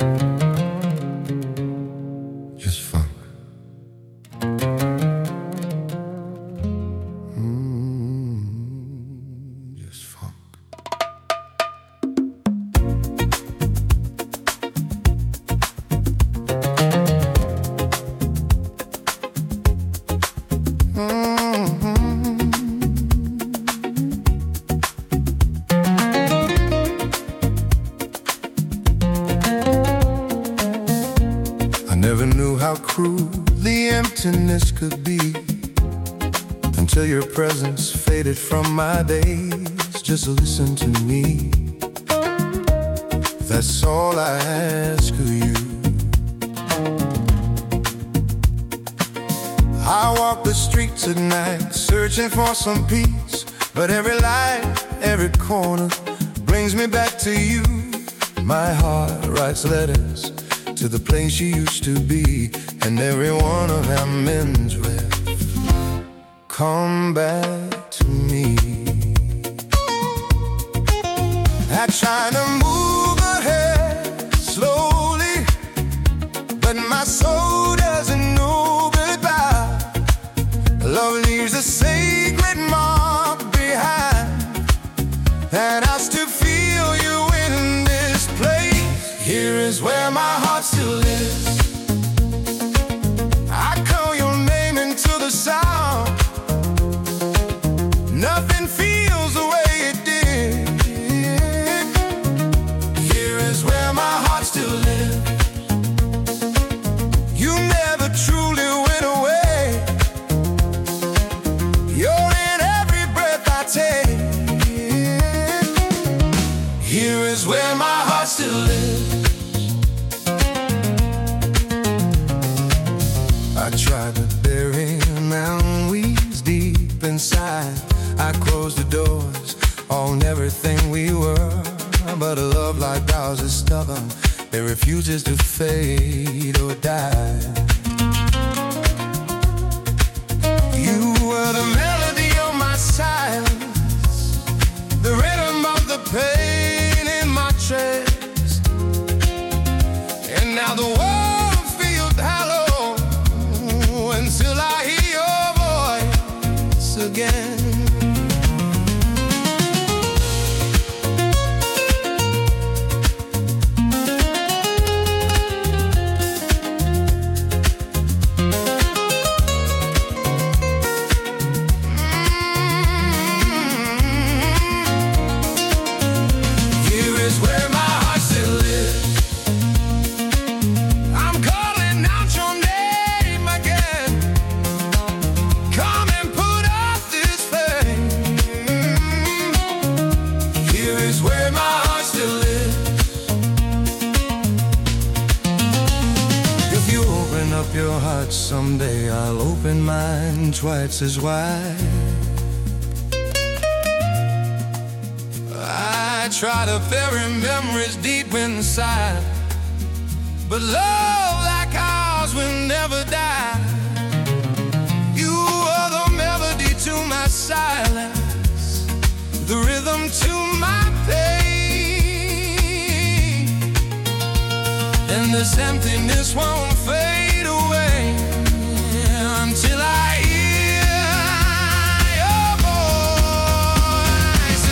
Just funk. Just funk. I never knew how cruel the emptiness could be until your presence faded from my days. Just listen to me, that's all I ask of you. I walk the streets at night searching for some peace, but every light, every corner brings me back to you. My heart writes letters to the place you used to be, and every one of them ends with come back to me. I try to move ahead slowly, but my soul doesn't know goodbye. Love leaves a sacred mark behind, and I still feel you in this place. Here is where my heart still lives. I call your name into the sound. Nothing feels the way it did. Here is where my heart still lives. You never truly went away. You're in every breath I take. Here is where my heart still lives. I tried to bury mountain weeds deep inside. I closed the doors on everything we were, but a love like ours is stubborn. It refuses to fade or die. You were the melody of my silence, the rhythm of the pain in my chest, and now the world feels hollow until I hear your voice again. Your heart someday, I'll open mine twice as wide. I try to bury memories deep inside, but love like ours will never die. You are the melody to my silence, the rhythm to my pain, and this emptiness won't fade away until I hear your voice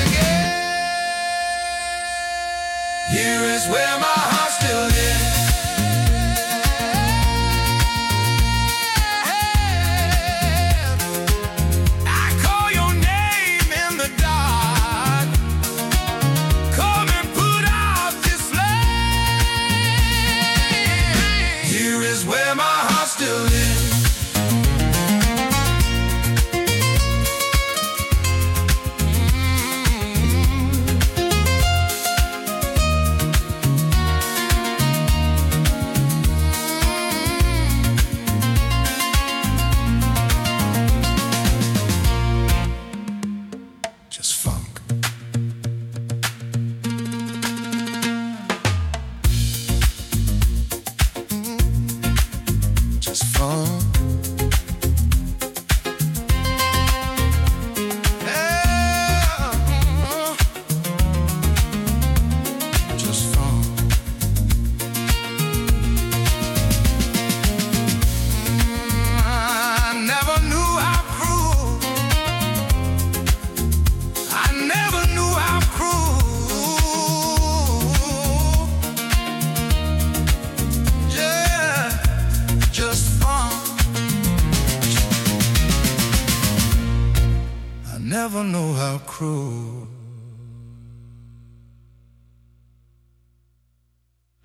again. Here is where my heart still is. I call your name in the dark. Come and put out this flame. Here is where my heart still is. never know how cruel